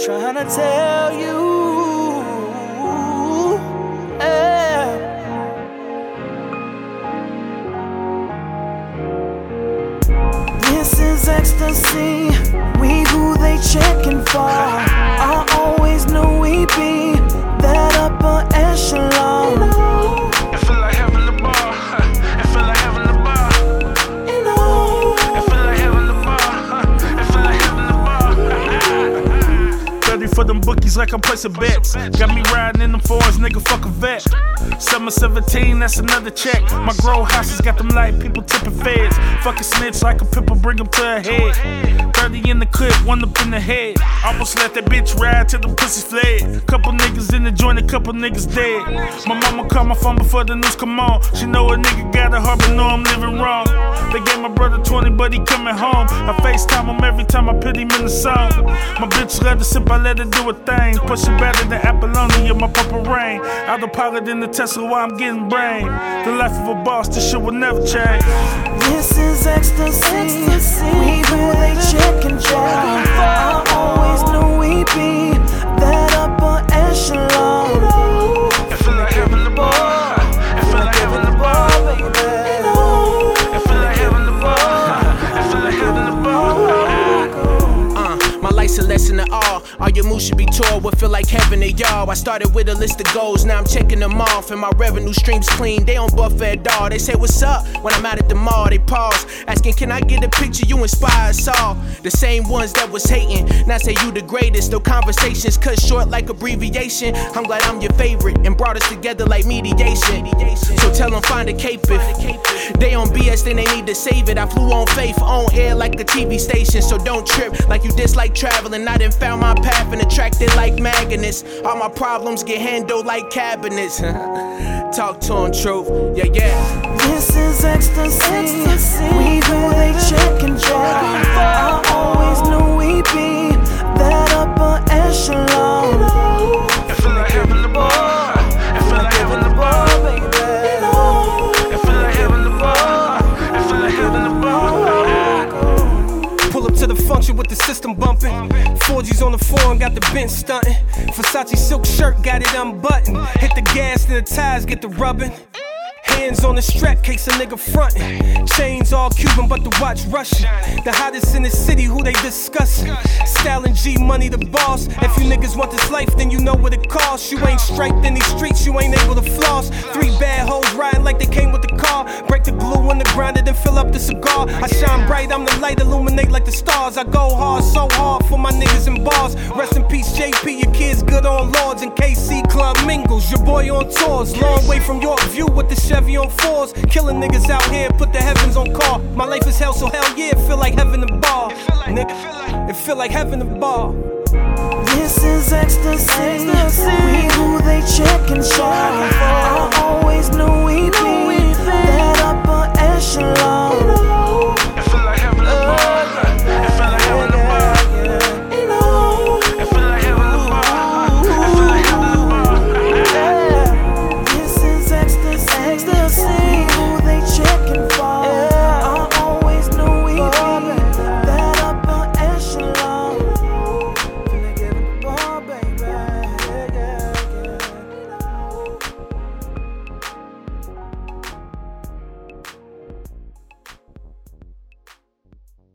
trying to tell you, yeah. This is ecstasy, we who they checking for. I always knew we'd be that upper echelon. It feel like having the bar. It feel like having the bar. You know, It feel like having the bar. It feel like having the bar. 30 for them bookies like I'm placing bets. Got me riding in them fours, nigga, fuck a vet. Summer 17, that's another check. My grow houses got them light people tipping feds. Fucking snitch like a pimple, bring them to a head. 30 in the clip, one up in the head. Almost let that bitch ride till the pussy fled. Couple niggas in the joint, a couple niggas dead. My mama called my phone before the news come on. She know a nigga got a heart, but know I'm living wrong. They gave my brother 20, but he coming home. I FaceTime him every time I put him in the song. My bitch love to sip, I let her do a thing. Push it better than Apollonia, my purple rain. Autopilot in the Tesla while I'm getting brain. The life of a boss, this shit will never change. this is ecstasy, we who they checking for. I always knew we'd be that upper echelon. It feel like having the bar. It feel like having the bar. It feel like having the bar. It feel like having the bar. My life's a lesson to all your moves should be tall. What feel like heaven to y'all. I started with a list of goals, now I'm checking them off. And my revenue stream's clean, they on buffet dog. They say what's up when I'm out at the mall. They pause, asking can I get a picture, you inspire us all. The same ones that was hating, now say you the greatest. Though conversations cut short like abbreviation. I'm glad I'm your favorite and brought us together like mediation. So tell them find a cape if they on BS, then they need to save it. I flew on faith, on air like a TV station. So don't trip like you dislike traveling. I done found my path and attracted like magnets. All my problems get handled like cabinets. Talk to him, truth, yeah. This is ecstasy, we who they checking for. I always knew we'd be that upper echelon. It feel like having the bar. It feel like having the bar. It feel like having the bar. It feel like having the bar. Pull up to the function with the system bumping. 4G's on the foreign, got the bench stunting. Versace silk shirt, got it unbuttoned. Hit the gas, then the tires get the rubbing. Hands on the strap, case a nigga frontin'. Chains all Cuban, but the watch Russian. The hottest in the city, who they discussin'. Stylin' G Money, the boss. If you niggas want this life, then you know what it costs. You ain't striped in these streets, you ain't able to floss. 3 bad hoes riding like they came with the car. Break the glue in the grinder, then fill up the cigar. I shine bright, I'm the light, illuminate like the stars. I go hard, so hard for my niggas in bars. Rest in peace, JP, your kids good on Lords. And KC Club mingles, your boy on tours. Long way from York View with the Chevy on 4s. Killing niggas out here, put the heavens on call. My life is hell, so hell yeah, it feel like heaven to bar. Nigga, it feel like heaven to bar. This is ecstasy, we who they checking for. I always knew we'd be that upper echelon. It feel like having the bar. It feel like having the bar. It feel like having the bar. It feel like having the bar. This is ecstasy.